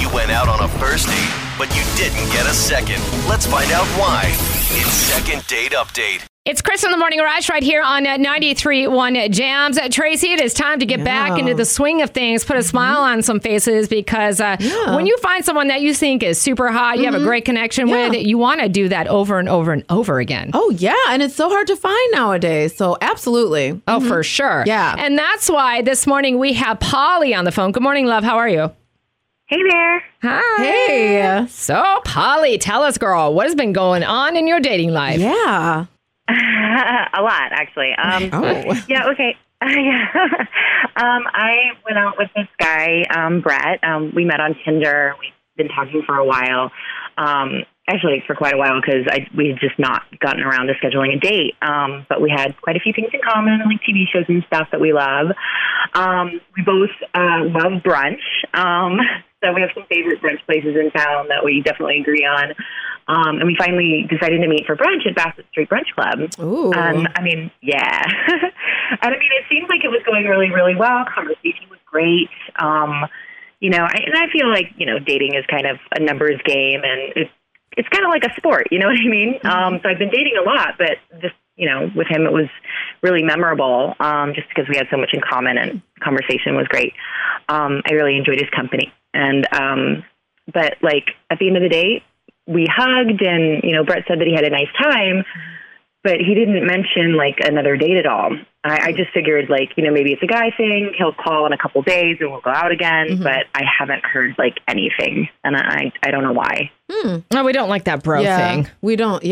went out on a first date, but you didn't get a second. Let's find out why. It's Second Date Update. It's Chris in the Morning Rush right here on 93.1 Jams. Tracy, it is time to get back into the swing of things, put a smile on some faces, because when you find someone that you think is super hot, you have a great connection with, you want to do that over and over and over again. Oh, yeah. And it's so hard to find nowadays. So absolutely. Oh, for sure. Yeah. And that's why this morning we have Polly on the phone. Good morning, love. How are you? Hey there. Hi. Hey. So, Polly, tell us, girl, what has been going on in your dating life? Yeah. A lot, actually. Yeah, okay. I went out with this guy, Brett. We met on Tinder. We've been talking for a while. Actually, for quite a while, because we had just not gotten around to scheduling a date. But we had quite a few things in common, like TV shows and stuff that we love. We both love brunch. So we have some favorite brunch places in town that we definitely agree on. And we finally decided to meet for brunch at Bassett Street Brunch Club. Ooh. I mean, yeah. And I mean, it seemed like it was going really, really well. Conversation was great. I feel like, dating is kind of a numbers game, and it's kind of like a sport, you know what I mean? So I've been dating a lot, but just, with him, it was really memorable, just because we had so much in common and conversation was great. I really enjoyed his company. And, but like at the end of the day, we hugged, and, Brett said that he had a nice time, but he didn't mention like another date at all. I just figured maybe it's a guy thing. He'll call in a couple days and we'll go out again, but I haven't heard anything, and I don't know why. No, we don't like that bro thing. We don't,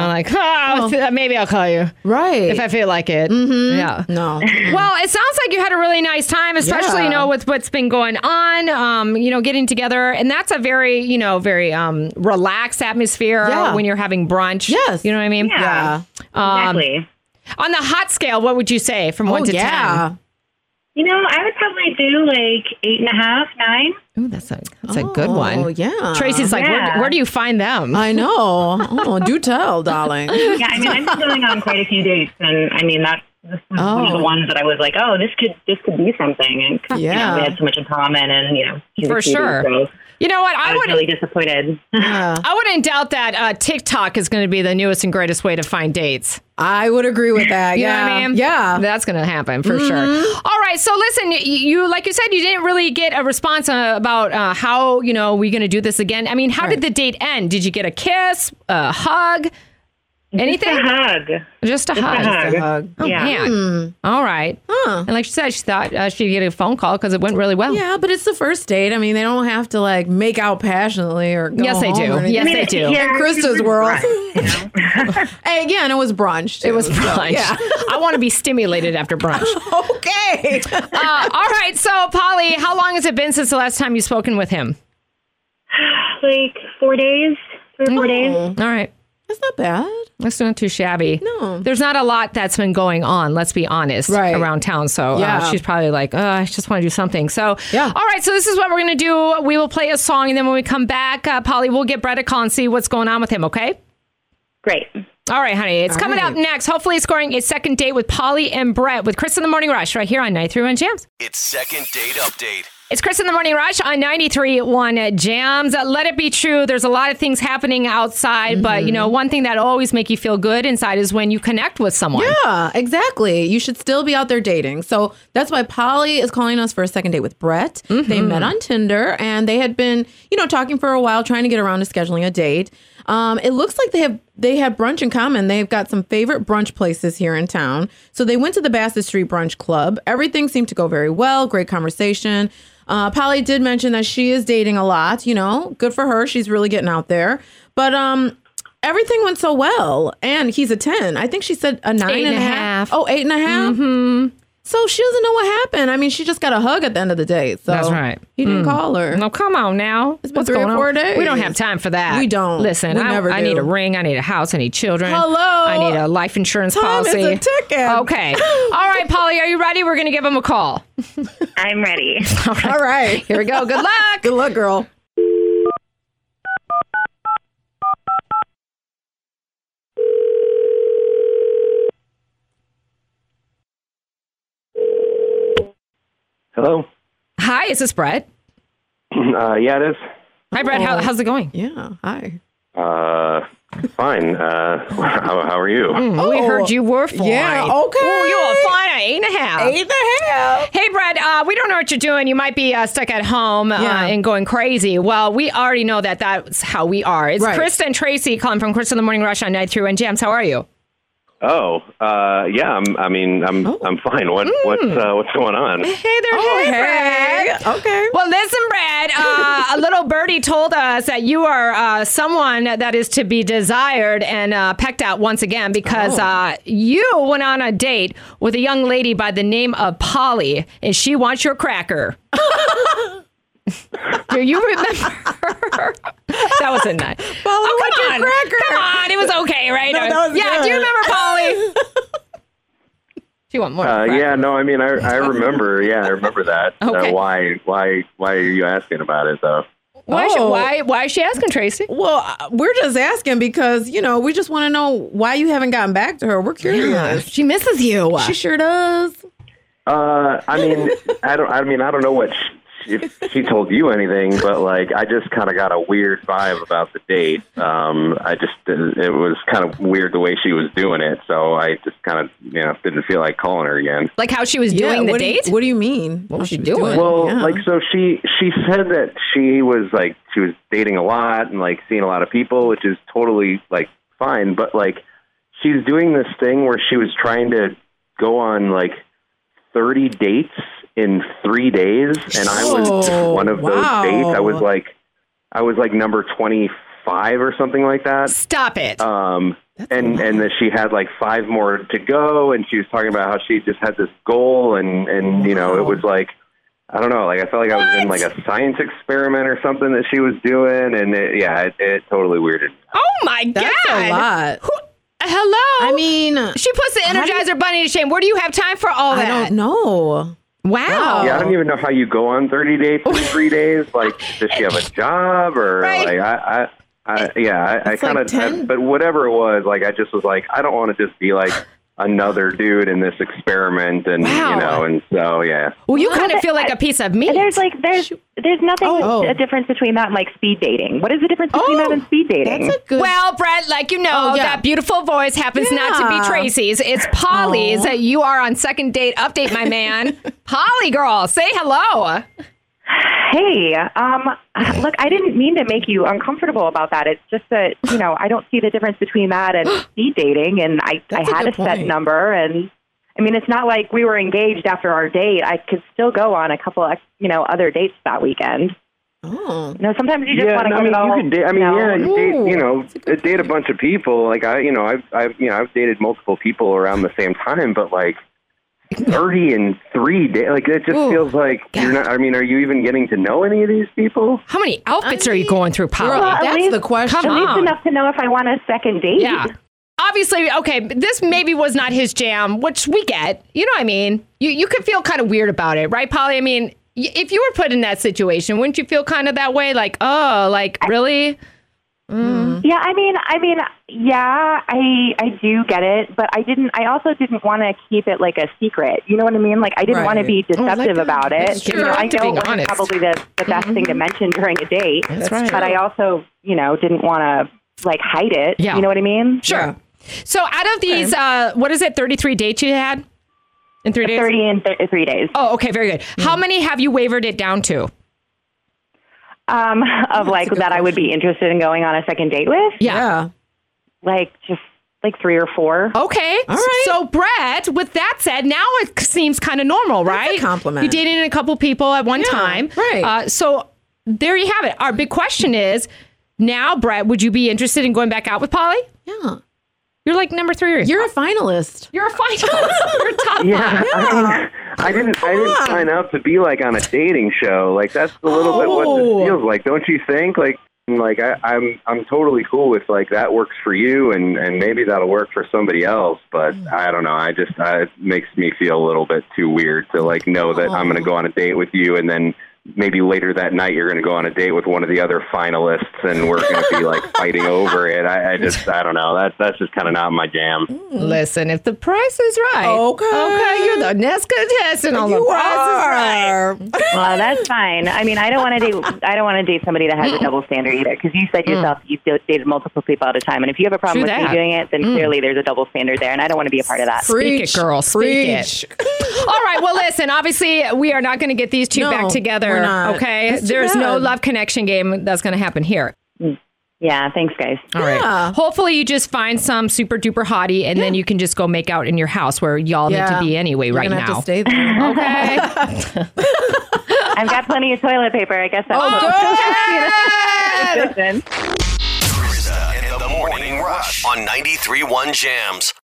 Maybe I'll call you. Right. If I feel like it. Yeah. No. Well, it sounds like you had a really nice time, especially, with what's been going on, getting together. And that's a very, very relaxed atmosphere when you're having brunch. Yes. You know what I mean? Yeah. Exactly. On the hot scale, what would you say from 1 to 10? I would probably do 8.5, 9. Ooh, that's a good one. Oh, yeah. Tracy's like, where do you find them? I know. Oh, do tell, darling. Yeah, I mean, I've been going on quite a few dates, and I mean, this was one of the ones that I was like, oh, this could be something. And, we had so much in common, and, for sure. So you know what? I was really disappointed. I wouldn't doubt that TikTok is going to be the newest and greatest way to find dates. I would agree with that. You know what I mean? Yeah. That's going to happen for sure. All right. So listen, you like you said, you didn't really get a response about how, we're going to do this again. I mean, how did the date end? Did you get a kiss, a hug? Anything? Just a hug. Just a hug. Oh, yeah. Man. All right. And like she said, she thought she'd get a phone call because it went really well. Yeah, but it's the first date. I mean, they don't have to make out passionately or go Yes, they home do. or anything. Yes, they do. In Krista's world. Right, Hey, again, it was brunch. Too, it was brunch. Yeah. I want to be stimulated after brunch. Okay. All right. So, Polly, how long has it been since the last time you've spoken with him? 4 days. 3 or 4 days. All right. That's not bad. That's not too shabby. No. There's not a lot that's been going on, let's be honest, around town. So she's probably like, I just want to do something. So, all right. So this is what we're going to do. We will play a song. And then when we come back, Polly, we'll get Brett a call and see what's going on with him. Okay? Great. All right, honey. It's coming up next. Hopefully scoring a second date with Polly and Brett with Chris in the Morning Rush right here on 93.1 Jams. It's Second Date Update. It's Chris in the Morning Rush on 93.1 Jams. Let it be true. There's a lot of things happening outside, but one thing that'll always make you feel good inside is when you connect with someone. Yeah, exactly. You should still be out there dating. So that's why Polly is calling us for a second date with Brett. They met on Tinder, and they had been, talking for a while, trying to get around to scheduling a date. It looks like they have brunch in common. They've got some favorite brunch places here in town. So they went to the Bassett Street Brunch Club. Everything seemed to go very well. Great conversation. Polly did mention that she is dating a lot. Good for her. She's really getting out there. But everything went so well. And he's a 10. I think she said a 9.5. Oh, 8.5? So she doesn't know what happened. I mean, she just got a hug at the end of the day. So that's right. He didn't call her. No, come on now. It's been 3 or 4 days. We don't have time for that. We don't. Listen, I need a ring. I need a house. I need children. Hello. I need a life insurance policy. Time is a ticket. Okay. All right, Polly, are you ready? We're going to give him a call. I'm ready. All right. Here we go. Good luck. Good luck, girl. Hello? Hi, is this Brett? Yeah, it is. Hi, Brett. How's it going? Yeah. Hi. Fine. How are you? We heard you were fine. Yeah, okay. Oh, you were fine at 8.5. 8.5. Hey, Brett, we don't know what you're doing. You might be stuck at home and going crazy. Well, we already know that that's how we are. It's Right. Krista and Tracy calling from Krista in the Morning Rush on 93.1 Jams. How are you? Oh, yeah. I'm fine. What's going on? Hey there, Brett. Okay. Well, listen, Brad, a little birdie told us that you are someone that is to be desired and pecked at once again because you went on a date with a young lady by the name of Polly, and she wants your cracker. Do you remember? That wasn't nice. Polly wants your cracker. Come on, it was okay, right? No, that was do you good. remember Polly? Do you want more? Yeah, no, I mean, I remember. Yeah, I remember that. Okay. Why are you asking about it though? Why is she asking, Tracy? Well, we're just asking because, we just want to know why you haven't gotten back to her. We're curious. She misses you. She sure does. I mean, I don't know what if she told you anything, but like, I just kind of got a weird vibe about the date. It was kind of weird the way she was doing it. So I just kind of, didn't feel like calling her again. Like how she was doing the date? What do you mean? What was she doing? Well, Yeah. like, so she said that she was dating a lot and like seeing a lot of people, which is totally like fine. But like, she's doing this thing where she was trying to go on like 30 dates in 3 days, and I was one of those dates. I was like number 25 or something like that. Stop it. And that she had like 5 more to go, and she was talking about how she just had this goal, and it was like, I don't know, like I felt like I was in like a science experiment or something that she was doing, and it totally weirded me. Oh my That's God. a lot. Hello? I mean, she puts the Energizer Bunny to shame. Where do you have time for all that? I don't know. Wow. Yeah, I don't even know how you go on 30 dates in 3 days. Like, does she have a job or Right. like I It's kind like of, 10. but whatever it was, like I just was like, I don't want to just be like another dude in this experiment, and Wow. and so yeah. Well, you kind of feel like a piece of meat. There's nothing a difference between that and like speed dating. What is the difference between that and speed dating? That's a good. Well, Brett, like you know, that beautiful voice happens not to be Yeah. Tracy's. It's Polly's. You are on second date update, my man. Polly girl, say hello. Hey, look, I didn't mean to make you uncomfortable about that. It's just that, I don't see the difference between that and speed dating. And I That's a had a good set point. number. And I mean, it's not like we were engaged after our date. I could still go on a couple of, other dates that weekend. Oh. Sometimes you just want to I go mean, to you could date. I mean, Ooh. you date a bunch of people. Like I've dated multiple people around the same time, but like 30 in 3 days, like it just feels like you're not. I mean, are you even getting to know any of these people? How many outfits are you going through, Polly? Girl, at that's least- the question. Come at least on. enough to know if I want a second date. Yeah. Obviously, okay, this maybe was not his jam, which we get. You know what I mean? You could feel kind of weird about it, right, Polly? I mean, if you were put in that situation, wouldn't you feel kind of that way? Like, oh, like, really? Yeah, I mean, yeah, I do get it, but I also didn't want to keep it like a secret. You know what I mean? Like, I didn't want to be deceptive about it. That's true. I To know being it was honest. probably the best thing to mention during a date. That's right. But I also, didn't want to like hide it. Yeah. You know what I mean? Sure. Yeah. So out of these, what is it, 33 dates you had in 3 days? 30 in 3 days. Oh, okay, very good. How many have you wavered it down to? Of like that I would be interested in going on a second date with? Yeah. Like just like 3 or 4. Okay. All right. So, Brett, with that said, now it seems kind of normal, right? a compliment. You dated a couple people at one Yeah, time. right. So, there you have it. Our big question is, now, Brett, would you be interested in going back out with Polly? Yeah. You're like number 3. You're a finalist. You're a finalist. You're top Yeah, five. I didn't sign up to be like on a dating show. Like that's a little bit what this feels like, don't you think? Like I'm totally cool with like that works for you, and maybe that'll work for somebody else. But I don't know. It makes me feel a little bit too weird to like know that I'm going to go on a date with you and then maybe later that night you're going to go on a date with one of the other finalists and we're going to be like fighting over it. I don't know. That's just kind of not my jam. Listen, if the price is right. Okay, you're the next contestant on The Price is Right. Well, that's fine. I mean, I don't want to date somebody that has a double standard either, because you said yourself you've dated multiple people at a time, and if you have a problem with me doing it, then clearly there's a double standard there, and I don't want to be a part of that. Speak it, girl. Speak it. All right. Well, listen. Obviously, we are not going to get these two back together. We're not. Okay. There's no love connection game that's going to happen here. Yeah. Thanks, guys. All right. Hopefully, you just find some super duper hottie, and then you can just go make out in your house where y'all need to be anyway. You're right gonna now. have to stay there. Okay. I've got plenty of toilet paper. I guess that's Krista and the Morning Rush on 93.1 Jams.